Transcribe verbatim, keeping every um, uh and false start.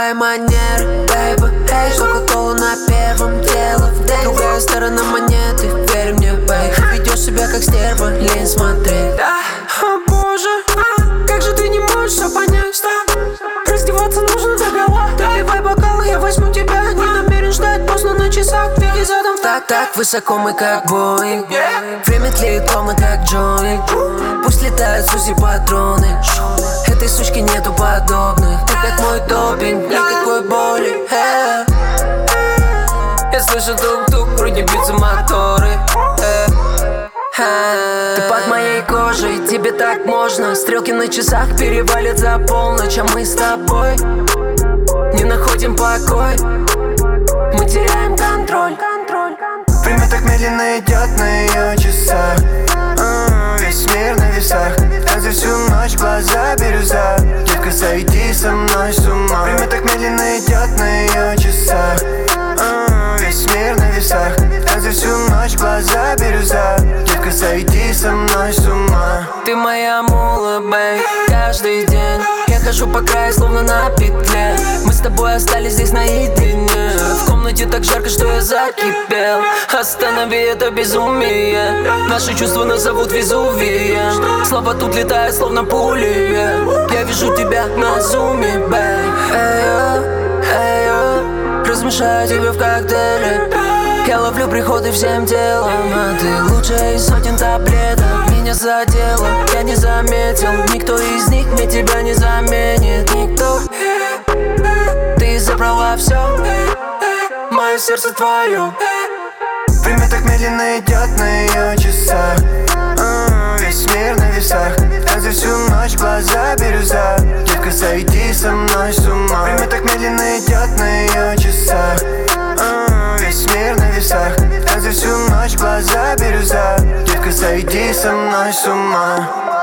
твои манеры, бэйба. Эй, кока-колу на первом дело в день. Другая сторона монеты, верь мне, бэй. Ты ведешь себя как стерва, лень смотреть. О боже, как же ты не можешь все понять? Раздеваться нужно догола. Наливай бокал, я возьму тебя. Не намерен ждать поздно на часах. Беги задом. Так, так высоко мы как Боинг. Время тлеет, мы как Джони. Пусть летают Сузи патроны. Этой сучки нету подобных. Ты как мой допинг, никакой боли. э. Я слышу тук-тук, вроде бьются моторы. э. э. Ты под моей кожей, тебе так можно. Стрелки на часах перевалят за полночь. А мы с тобой не находим покой. Мы теряем контроль. Время так медленно идет на ее часах. а, Весь мир на весах. А за всю ночь глаза бирюза. Детка, сойди со мной с ума. Время так медленно идет на ее часах. а, Весь мир на весах. А за всю ночь глаза бирюза. Детка, сойди со мной с ума. Ты моя мула, бэй, каждый день я хожу по краю, словно на петле. Мы с тобой остались здесь наедине. В комнате так жарко, что я закипел. Останови это безумие. Наши чувства назовут Везувием. Слова тут летают, словно пули. Я вижу тебя на зуме, бэй. Эй-йо, эй-йо, размешаю тебя в коктейле. Я ловлю приходы всем телом. А ты лучшая из сотен таблеток. Меня задело, я не заметил. Никто из них мне тебя не заменит. Никто. Ты забрала все, мое сердце твое. Время так медленно идет на ее часах. а, Весь мир на весах. А за всю ночь глаза бирюза. Детка, сойди со мной с ума. Время так медленно идет на ее часах. а, Весь мир на весах. А за всю ночь глаза бирюза. Детка, сойди со мной с ума.